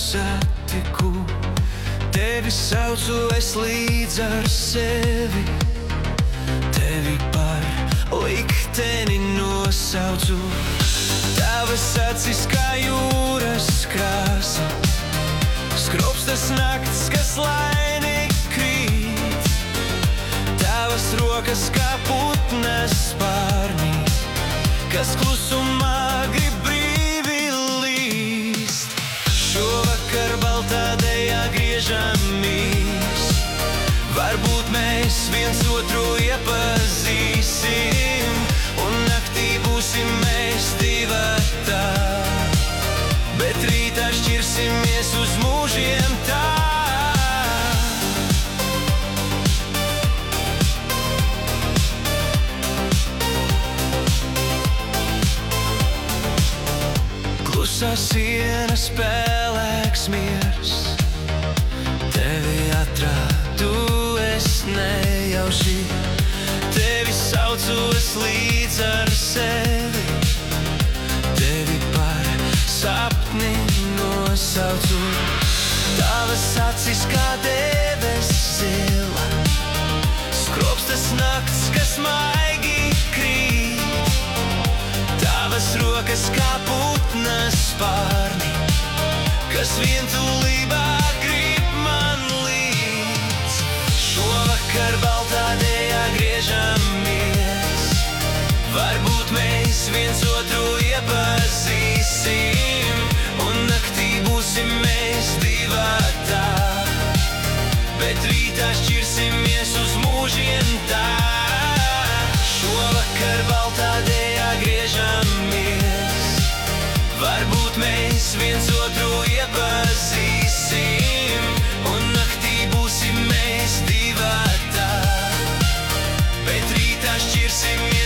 satiku, tevi saucu es līdz ar sevi, tevi par likteni nosaucu. Tavas acis kā jūras krāsa, skropstas nakts, kas laini krīt. Tavas rokas kā putnas spārnī, kas klusumā grib brīvi līst. Šovakar baltā dejā griežamies, varbūt mēs viens otru iepazīsim, un naktī būsim mēs divatā, bet rītā šķirsimies uz mūžiem tā. Klusā siena spēlēks miers, tevi atradu es nejauši, tevi saucu es līdz ar sevi, tevi par sapni nosaucu. Tavas acis kā debesis zila, skropstas nakts, kas maigi krīt. Tavas rokas kā putnas spārni, kas vientulībā grib man līdz. Šovakar baltā dejā griežamies, varbūt mēs viens otru iepazīsim, un naktī būsim mēs divatā, bet rītā šķirsimies uz mūžiem tā. Šovakar baltā dejā griežamies, varbūt mēs viens otru iepazīsim, un naktī būsim mēs divatā, bet rītā šķirsimies